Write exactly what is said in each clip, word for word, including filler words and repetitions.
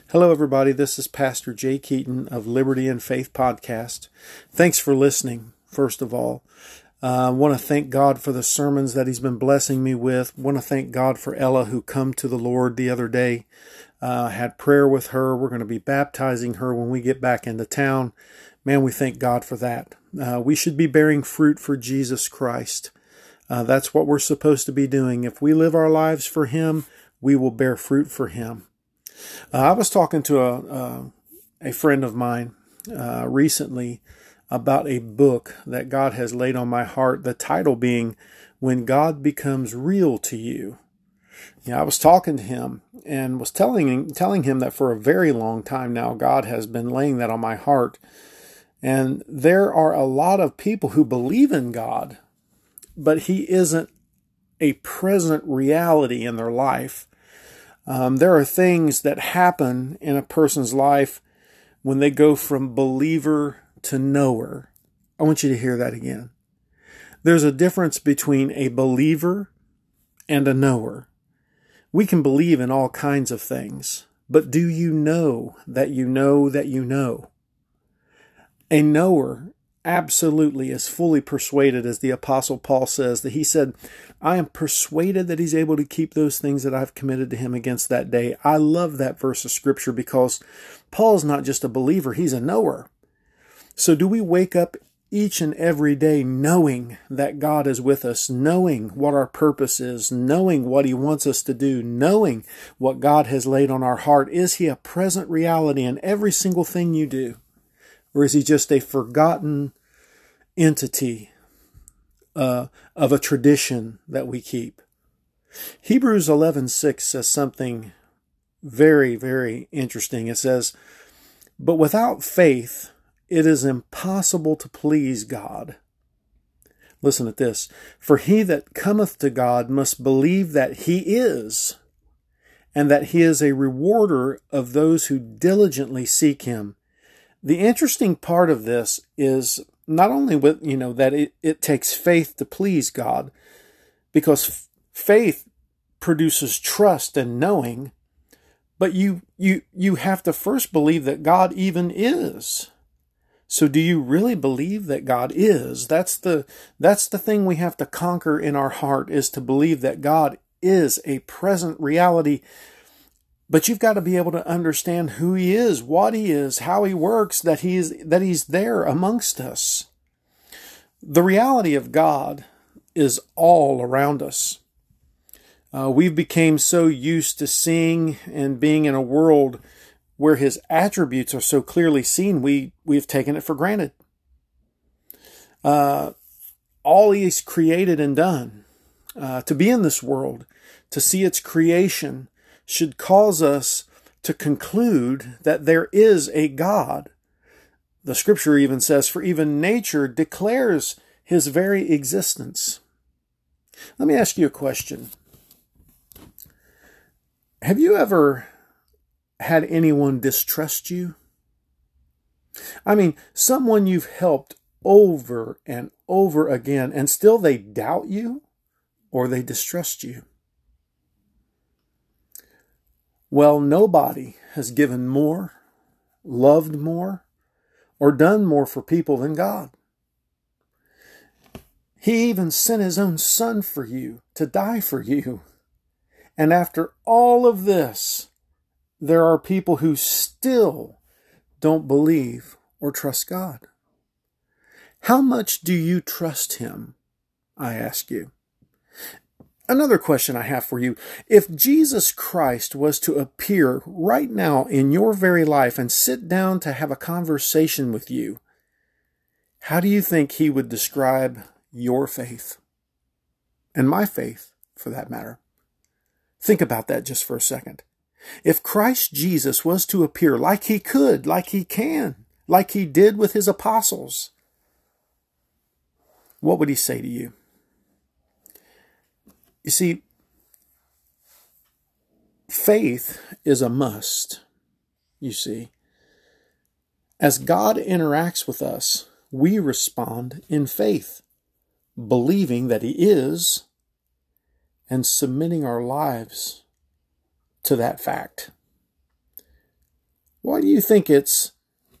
Hello, everybody. This is Pastor Jay Keaton of Liberty and Faith Podcast. Thanks for listening, first of all. I uh, want to thank God for the sermons that He's been blessing me with. want to thank God for Ella, who come to the Lord the other day. Uh, had prayer with her. We're going to be baptizing her when we get back into town. Man, we thank God for that. Uh, we should be bearing fruit for Jesus Christ. Uh, that's what we're supposed to be doing. If we live our lives for Him, we will bear fruit for Him. Uh, I was talking to a uh, a friend of mine uh, recently about a book that God has laid on my heart, the title being When God Becomes Real to You. Yeah, I was talking to him and was telling, telling him that for a very long time now, God has been laying that on my heart. And there are a lot of people who believe in God, but He isn't a present reality in their life. Um, there are things that happen in a person's life when they go from believer to knower. I want you to hear that again. There's a difference between a believer and a knower. We can believe in all kinds of things, but do you know that you know that you know? A knower absolutely is fully persuaded, as the Apostle Paul says, that he said, I am persuaded that he's able to keep those things that I've committed to him against that day. I love that verse of Scripture because Paul's not just a believer, he's a knower. So do we wake up each and every day knowing that God is with us, knowing what our purpose is, knowing what He wants us to do, knowing what God has laid on our heart? Is He a present reality in every single thing you do? Or is He just a forgotten entity uh, of a tradition that we keep? Hebrews eleven six says something very, very interesting. It says, but without faith, it is impossible to please God. Listen to this. For he that cometh to God must believe that He is, and that He is a rewarder of those who diligently seek Him. The interesting part of this is not only with, you know, that it, it takes faith to please God, because f- faith produces trust and knowing, but you, you, you have to first believe that God even is. So do you really believe that God is? That's the, that's the thing we have to conquer in our heart, is to believe that God is a present reality. But you've got to be able to understand who He is, what He is, how He works, that He is, that He's there amongst us. The reality of God is all around us. Uh, we've become so used to seeing and being in a world where His attributes are so clearly seen, we, we've taken it for granted. Uh, all He's created and done, uh, to be in this world, to see its creation, should cause us to conclude that there is a God. The Scripture even says, for even nature declares His very existence. Let me ask you a question. Have you ever had anyone distrust you? I mean, someone you've helped over and over again, and still they doubt you or they distrust you? Well, nobody has given more, loved more, or done more for people than God. He even sent His own Son for you, to die for you. And after all of this, there are people who still don't believe or trust God. How much do you trust Him? I ask you. Another question I have for you. If Jesus Christ was to appear right now in your very life and sit down to have a conversation with you, how do you think He would describe your faith? And my faith, for that matter. Think about that just for a second. If Christ Jesus was to appear like He could, like He can, like He did with His apostles, what would He say to you? You see, faith is a must, you see. As God interacts with us, we respond in faith, believing that He is, and submitting our lives to that fact. do you think it's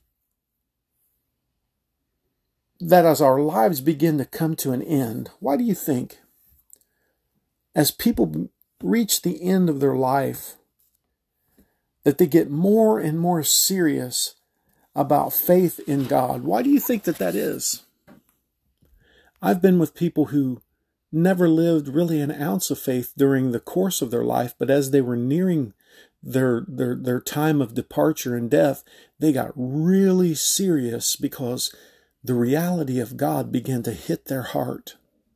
that as our lives begin to come to an end, why do you think as people reach the end of their life that they get more and more serious about faith in God? Why do you think that that is? I've been with people who never lived really an ounce of faith during the course of their life, but as they were nearing their their their time of departure and death, they got really serious because the reality of God began to hit their heart.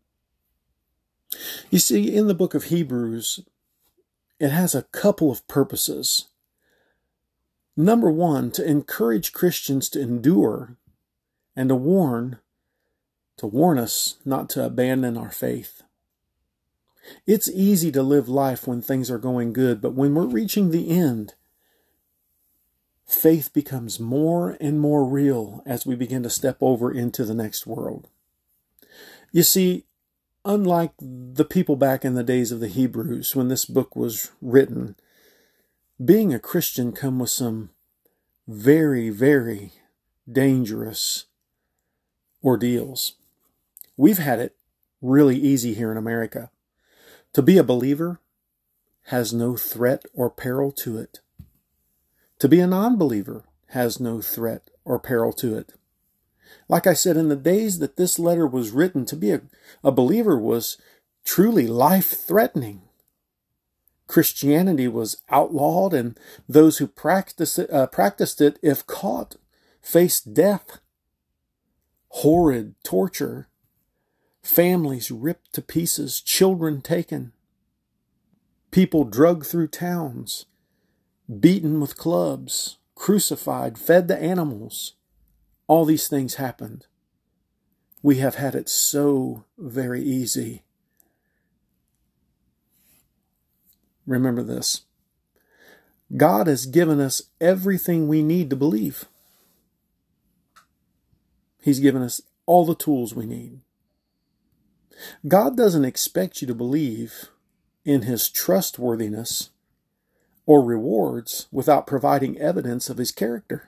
You see, in the book of Hebrews, it has a couple of purposes. Number one, to encourage Christians to endure and to warn, to warn us not to abandon our faith. It's easy to live life when things are going good, but when we're reaching the end, faith becomes more and more real as we begin to step over into the next world. You see, unlike the people back in the days of the Hebrews, when this book was written, being a Christian come with some very, very dangerous ordeals. We've had it really easy here in America. To be a believer has no threat or peril to it. To be a non-believer has no threat or peril to it. Like I said, in the days that this letter was written, to be a, a believer was truly life-threatening. Christianity was outlawed, and those who practiced it, uh, practiced it, if caught, faced death, horrid torture, families ripped to pieces, children taken, people drugged through towns, beaten with clubs, crucified, fed to animals. All these things happened. We have had it so very easy. Remember this. God has given us everything we need to believe. He's given us all the tools we need. God doesn't expect you to believe in His trustworthiness or rewards without providing evidence of His character.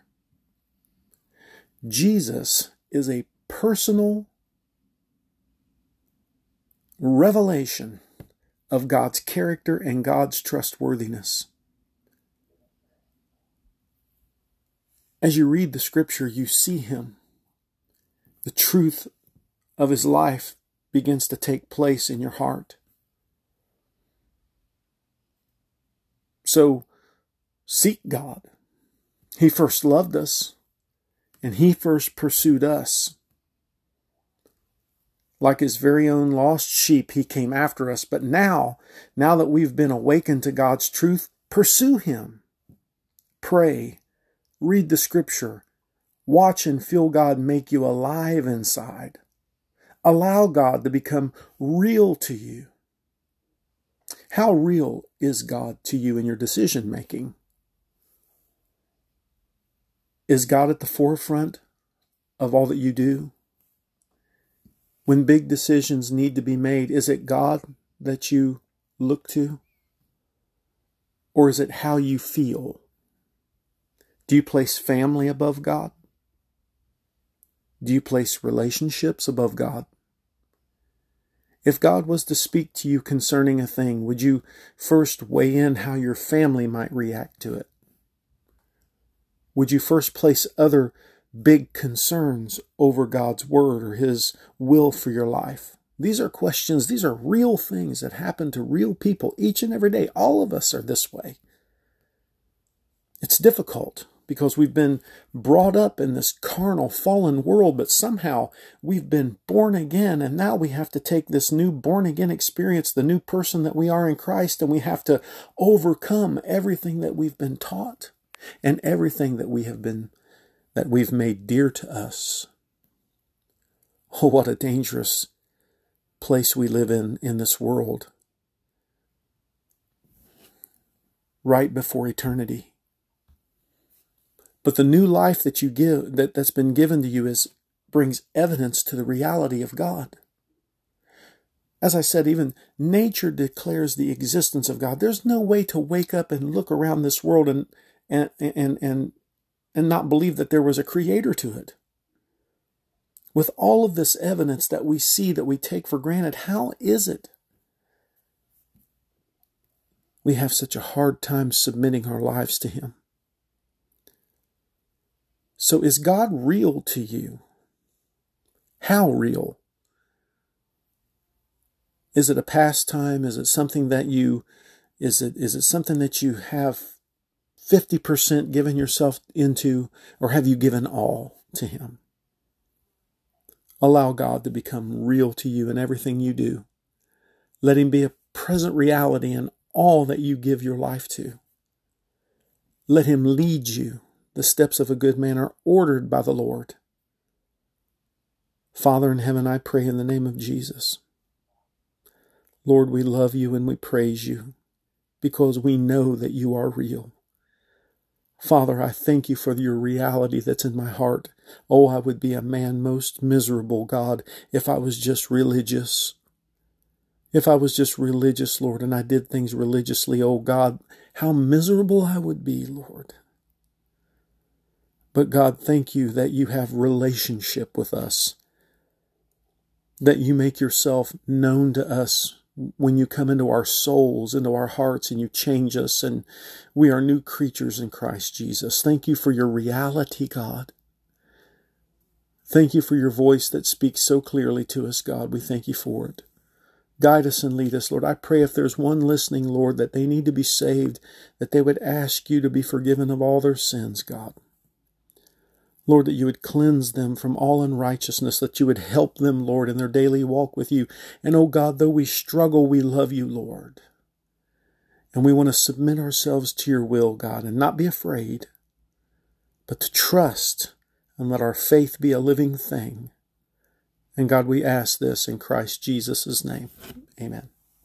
Jesus is a personal revelation of God's character and God's trustworthiness. As you read the Scripture, you see Him. The truth of His life begins to take place in your heart. So, seek God. He first loved us, and He first pursued us. Like His very own lost sheep, He came after us. But now, now that we've been awakened to God's truth, pursue Him. Pray, read the Scripture, watch and feel God make you alive inside. Allow God to become real to you. How real is God to you in your decision making? Is God at the forefront of all that you do? When big decisions need to be made, is it God that you look to? Or is it how you feel? Do you place family above God? Do you place relationships above God? If God was to speak to you concerning a thing, would you first weigh in how your family might react to it? Would you first place other big concerns over God's word or His will for your life? These are questions, these are real things that happen to real people each and every day. All of us are this way. It's difficult because we've been brought up in this carnal, fallen world, but somehow we've been born again, and now we have to take this new born-again experience, the new person that we are in Christ, and we have to overcome everything that we've been taught and everything that we have been, that we've made dear to us. Oh, what a dangerous place we live in, in this world. Right before eternity. But the new life that you give, that, that's been given to you, is brings evidence to the reality of God. As I said, even nature declares the existence of God. There's no way to wake up and look around this world and and and, and and not believe that there was a creator to it? With all of this evidence that we see that we take for granted, how is it we have such a hard time submitting our lives to Him? So is God real to you? How real? Is it a pastime? Is it something that you, is it, is it something that you have fifty percent given yourself into, or have you given all to Him? Allow God to become real to you in everything you do. Let Him be a present reality in all that you give your life to. Let Him lead you. The steps of a good man are ordered by the Lord. Father in heaven, I pray in the name of Jesus. Lord, we love you and we praise you because we know that you are real. Father, I thank you for your reality that's in my heart. Oh, I would be a man most miserable, God, if I was just religious. If I was just religious, Lord, and I did things religiously, oh God, how miserable I would be, Lord. But God, thank you that you have relationship with us, that you make yourself known to us when you come into our souls, into our hearts, and you change us, and we are new creatures in Christ Jesus. Thank you for your reality, God. Thank you for your voice that speaks so clearly to us, God. We thank you for it. Guide us and lead us, Lord. I pray if there's one listening, Lord, that they need to be saved, that they would ask you to be forgiven of all their sins, God. Lord, that you would cleanse them from all unrighteousness, that you would help them, Lord, in their daily walk with you. And, oh God, though we struggle, we love you, Lord. And we want to submit ourselves to your will, God, and not be afraid, but to trust and let our faith be a living thing. And God, we ask this in Christ Jesus' name. Amen.